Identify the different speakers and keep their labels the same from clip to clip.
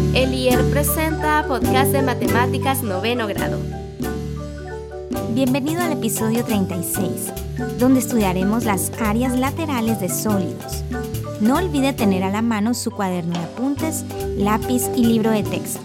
Speaker 1: El IER presenta Podcast de Matemáticas Noveno Grado.
Speaker 2: Bienvenido al episodio 36, donde estudiaremos las áreas laterales de sólidos. No olvide tener a la mano su cuaderno de apuntes, lápiz y libro de texto.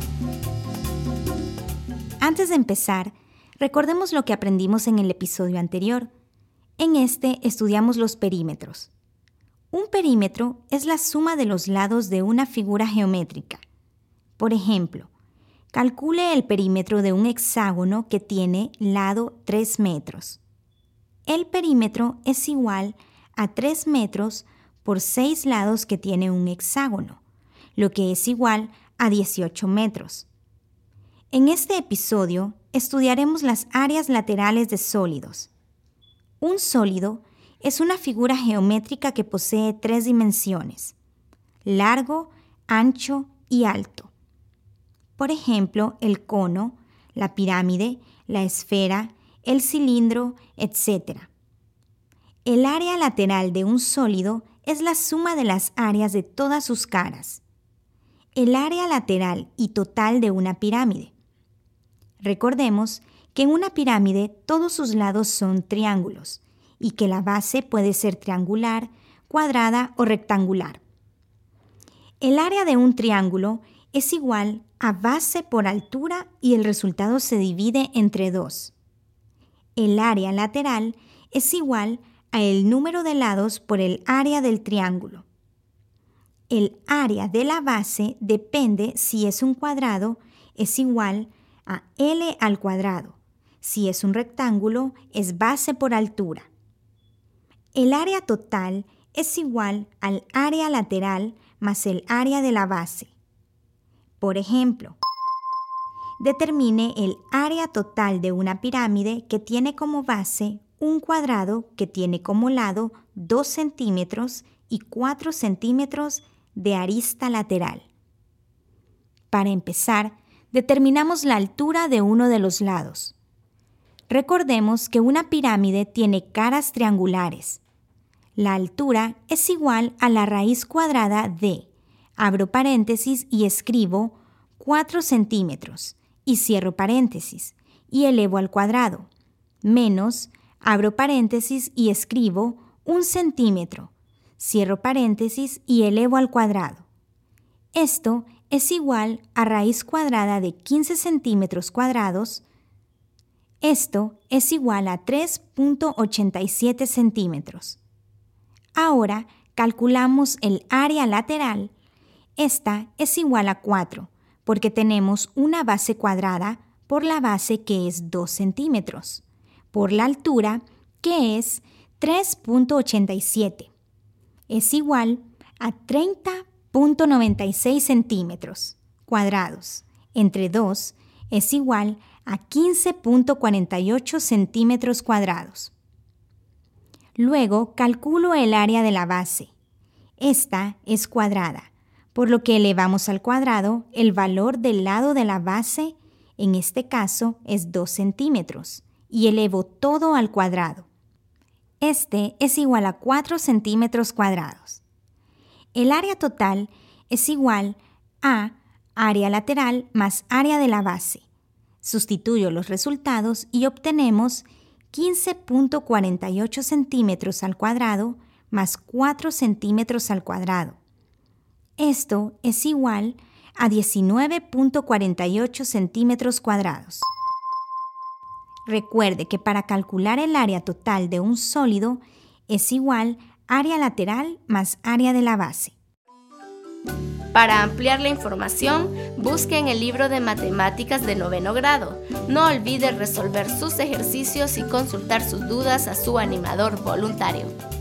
Speaker 2: Antes de empezar, recordemos lo que aprendimos en el episodio anterior. En este estudiamos los perímetros. Un perímetro es la suma de los lados de una figura geométrica. Por ejemplo, calcule el perímetro de un hexágono que tiene lado 3 metros. El perímetro es igual a 3 metros por 6 lados que tiene un hexágono, lo que es igual a 18 metros. En este episodio estudiaremos las áreas laterales de sólidos. Un sólido es una figura geométrica que posee 3 dimensiones: largo, ancho y alto. Por ejemplo, el cono, la pirámide, la esfera, el cilindro, etc. El área lateral de un sólido es la suma de las áreas de todas sus caras. El área lateral y total de una pirámide. Recordemos que en una pirámide todos sus lados son triángulos y que la base puede ser triangular, cuadrada o rectangular. El área de un triángulo es igual a base por altura y el resultado se divide entre 2. El área lateral es igual a el número de lados por el área del triángulo. El área de la base depende si es un cuadrado, es igual a L al cuadrado. Si es un rectángulo, es base por altura. El área total es igual al área lateral más el área de la base. Por ejemplo, determine el área total de una pirámide que tiene como base un cuadrado que tiene como lado 2 centímetros y 4 centímetros de arista lateral. Para empezar, determinamos la altura de uno de los lados. Recordemos que una pirámide tiene caras triangulares. La altura es igual a la raíz cuadrada de, abro paréntesis y escribo 4 centímetros y cierro paréntesis y elevo al cuadrado, menos, abro paréntesis y escribo 1 centímetro, cierro paréntesis y elevo al cuadrado. Esto es igual a raíz cuadrada de 15 centímetros cuadrados. Esto es igual a 3.87 centímetros. Ahora calculamos el área lateral. Esta es igual a 4, porque tenemos una base cuadrada por la base que es 2 centímetros, por la altura que es 3.87. Es igual a 30.96 centímetros cuadrados. Entre 2 es igual a 15.48 centímetros cuadrados. Luego calculo el área de la base. Esta es cuadrada, por lo que elevamos al cuadrado el valor del lado de la base, en este caso es 2 centímetros, y elevo todo al cuadrado. Este es igual a 4 centímetros cuadrados. El área total es igual a área lateral más área de la base. Sustituyo los resultados y obtenemos 15.48 centímetros al cuadrado más 4 centímetros al cuadrado. Esto es igual a 19.48 centímetros cuadrados. Recuerde que para calcular el área total de un sólido es igual área lateral más área de la base.
Speaker 1: Para ampliar la información, busque en el libro de Matemáticas de Noveno Grado. No olvide resolver sus ejercicios y consultar sus dudas a su animador voluntario.